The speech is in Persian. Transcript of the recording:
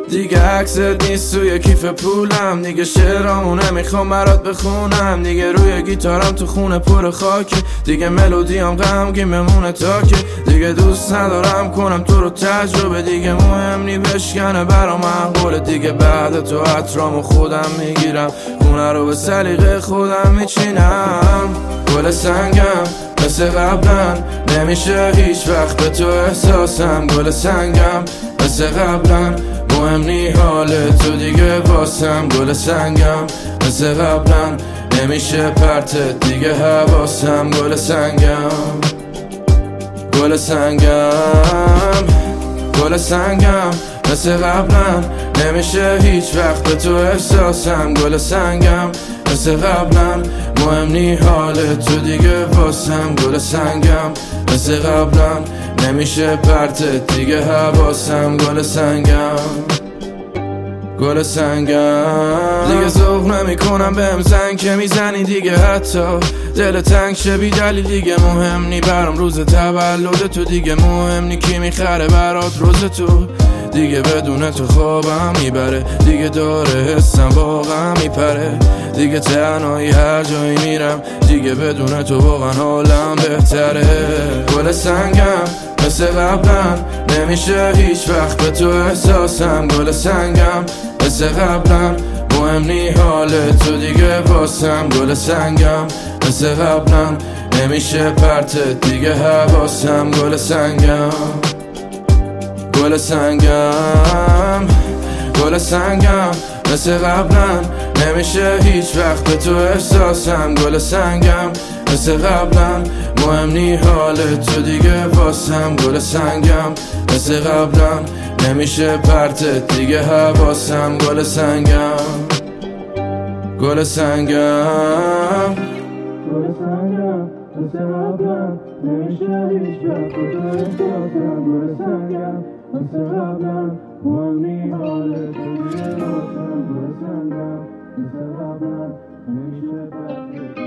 دیگه عکست نیست توی کیف پولم، دیگه شعرامو نمیخوام برات بخونم، دیگه روی گیتارم تو خونه پر خاکه، دیگه ملودیام غمگین بمونه تا که دیگه دوست ندارم کنم تو رو تجربه، دیگه مهم نی بشکنه برام معقوله، دیگه بعد تو عطرامو خودم میگیرم، خونه رو به سلیقه خودم میچینم. گل سنگم مثل قبلا نمیشه هیچ وقت به تو احساسم، گل سنگم مثل قبلا مهم نی حال تو دیگه واسم، گل سنگم مثل قبلا نمیشه پرتت دیگه حواسم، گل سنگم گل سنگم گل سنگم مثل قبلا نمیشه هیچ وقت به تو احساسم، گل سنگم مثل قبلا مهم نی حال تو دیگه واسم، گل سنگم مثل قبلا نمیشه پرتت دیگه حواسم، گل سنگم گل سنگم دیگه ذوق نمی کنم بهم زنگ که میزنی دیگه، حتی دل تنگ شه بی دلیل، دیگه مهم نی برام روز تولد تو، دیگه مهم نی کی میخره برات روز تو، دیگه بدون تو خوابم میبره، دیگه داره حسم واقعا میپره، دیگه تنهایی هر جایی میرم، دیگه بدون تو واقعا حالم بهتره. گل سنگم مثل قبلا نمیشه هیچ وقت به تو احساسم، گل سنگم مثل قبلا مهم نی حال تو دیگه واسم، گل سنگم مثل قبلا نمیشه پرتت دیگه حواسم، گل سنگم گل سنگم گل سنگم مثل قبلا نمیشه هیچ وقت به تو احساسم، گل سنگم مثل قبلا مهم نی حال تو دیگه واسم، گل سنگم مثل قبلا نمیشه پرتت دیگه حواسم، گل سنگم گل سنگم گل سنگم مثل قبلا نمیشه هیچ وقت به تو احساسم، گل سنگم مثل قبلا مهم نی حال تو دیگه واسم، گل سنگم مثل قبلا نمیشه پرتت